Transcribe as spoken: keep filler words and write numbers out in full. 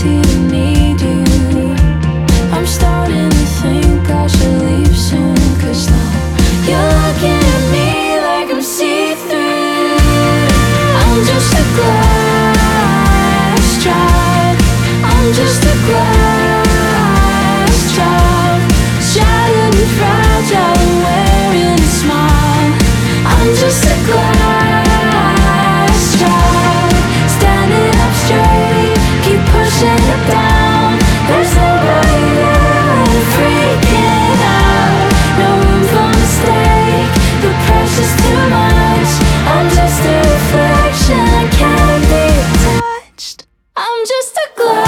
crazy to need you. I'm starting to think I should leave soon, 'cause now you're looking at me like I'm see-through. I'm just a glass child. I'm just a glass child, shattered and fragile and wearing a smile. I'm just a glass child, standing up straight, keep pushing it down. There's nobody there, freaking out. No room for mistake, the pressure's too much. I'm just a reflection, I can't be touched. I'm just a glass